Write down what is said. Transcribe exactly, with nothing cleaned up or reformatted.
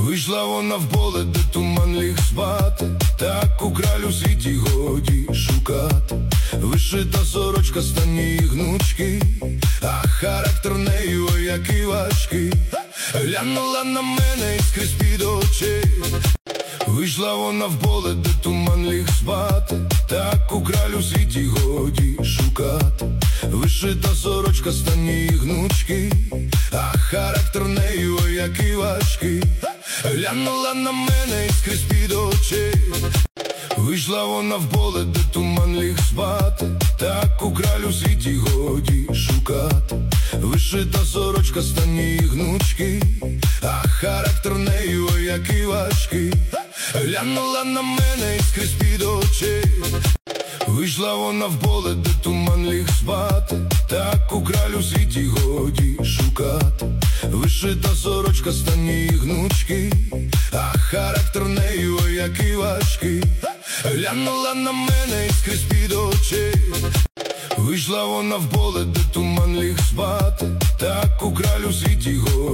Вийшла вона в поле, де туман ліг спати, таку кралю в світі годі шукати. Вишита сорочка, стані і гнучки, а характер неї ой який важкий. Глянула на мене і скрізь під очей. Вийшла вона в поле, де туман ліг спати, таку кралю в світі годі шукати. Вишита сорочка, стані і гнучки, а характер неї ой який важкий. Глянула на мене і скрізь під очей. Вийшла вона в поле, де туман ліг спати, таку кралю в світі годі шукати. Вишита сорочка, стані і гнучки, а характер неї ой який важкий. Глянула на мене і скрізь під очей. Вийшла вона в поле, де туман ліг спати, таку кралю в світі годі шукати. Вишита сорочка, стані і гнучки, а характер неї ой який важкий. Глянула на мене і скрізь під очей. Вийшла вона в поле, де туман ліг спати, таку кралю в світі годі